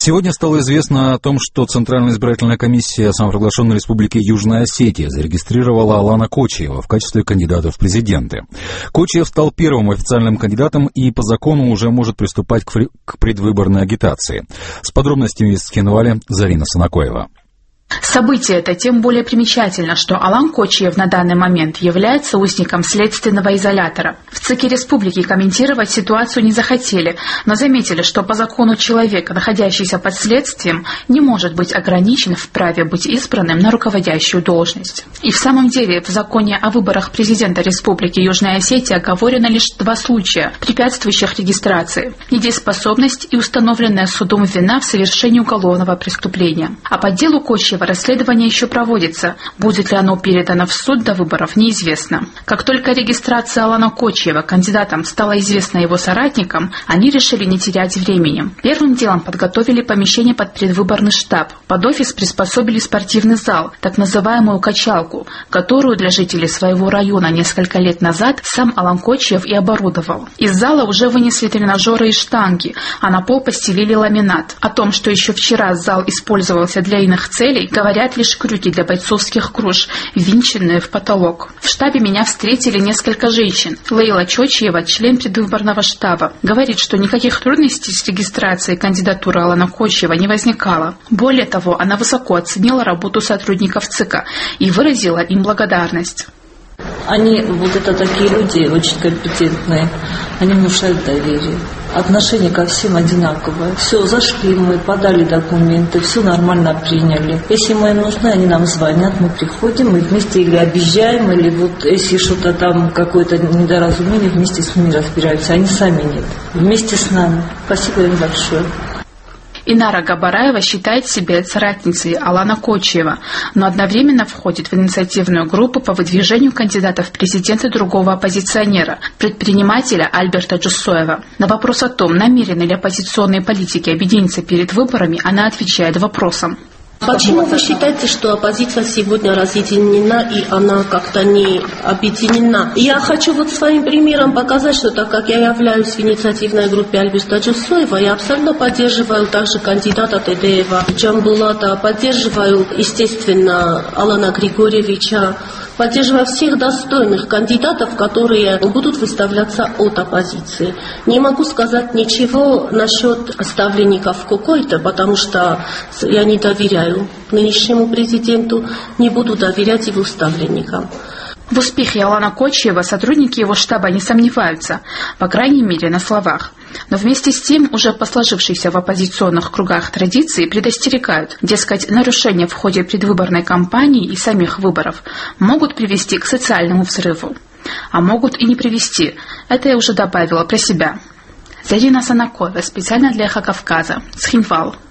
Сегодня стало известно о том, что Центральная избирательная комиссия самопровозглашенной республики Южная Осетия зарегистрировала Алана Кочиева в качестве кандидата в президенты. Кочиев стал первым официальным кандидатом и по закону уже может приступать к предвыборной агитации. С подробностями из Цхинвали Зарина Санакоева. Событие это тем более примечательно, что Алан Кочиев на данный момент является узником следственного изолятора. В ЦИКе республики комментировать ситуацию не захотели, но заметили, что по закону человек, находящийся под следствием, не может быть ограничен в праве быть избранным на руководящую должность. И в самом деле в законе о выборах президента Республики Южная Осетия оговорено лишь 2 случая, препятствующих регистрации: недееспособность и установленная судом вина в совершении уголовного преступления. А по делу Кочиева расследование еще проводится. Будет ли оно передано в суд до выборов, неизвестно. Как только регистрация Алана Кочиева кандидатом стала известна его соратникам, они решили не терять времени. Первым делом подготовили помещение под предвыборный штаб. Под офис приспособили спортивный зал, так называемую качалку, которую для жителей своего района несколько лет назад сам Алан Кочиев и оборудовал. Из зала уже вынесли тренажеры и штанги, а на пол постелили ламинат. О том, что еще вчера зал использовался для иных целей, говорят лишь крюки для бойцовских круж, ввинченные в потолок. В штабе меня встретили несколько женщин. Лейла Чочиева, член предвыборного штаба, говорит, что никаких трудностей с регистрацией кандидатуры Алана Кочиева не возникало. Более того, она высоко оценила работу сотрудников ЦИКа и выразила им благодарность. Они, такие люди, очень компетентные, они внушают доверие. Отношение ко всем одинаковое. Все, зашли мы, подали документы, все нормально приняли. Если мы им нужны, они нам звонят, мы приходим, мы вместе или объезжаем, или если что-то там, какое-то недоразумение, вместе с ними разбираемся. Они сами нет. Вместе с нами. Спасибо им большое. Инара Габараева считает себя соратницей Алана Кочиева, но одновременно входит в инициативную группу по выдвижению кандидата в президенты другого оппозиционера, предпринимателя Альберта Джусоева. На вопрос о том, намерены ли оппозиционные политики объединиться перед выборами, она отвечает вопросом. Почему вы считаете, что оппозиция сегодня разъединена и она как-то не объединена? Я хочу своим примером показать, что так как я являюсь в инициативной группе Альберта Джусоева, я абсолютно поддерживаю также кандидата Тедеева Джамбулата, поддерживаю, естественно, Алана Григорьевича, поддерживаю всех достойных кандидатов, которые будут выставляться от оппозиции. Не могу сказать ничего насчет ставленников какой-то, потому что я не доверяю нынешнему президенту, не буду доверять его ставленникам. В успехе Алана Кочиева сотрудники его штаба не сомневаются, по крайней мере на словах. Но вместе с тем уже по сложившейся в оппозиционных кругах традиции предостерегают, дескать, нарушения в ходе предвыборной кампании и самих выборов могут привести к социальному взрыву. А могут и не привести. Это я уже добавила про себя. Зарина Санакоева, специально для Эхо Кавказа, Цхинвал.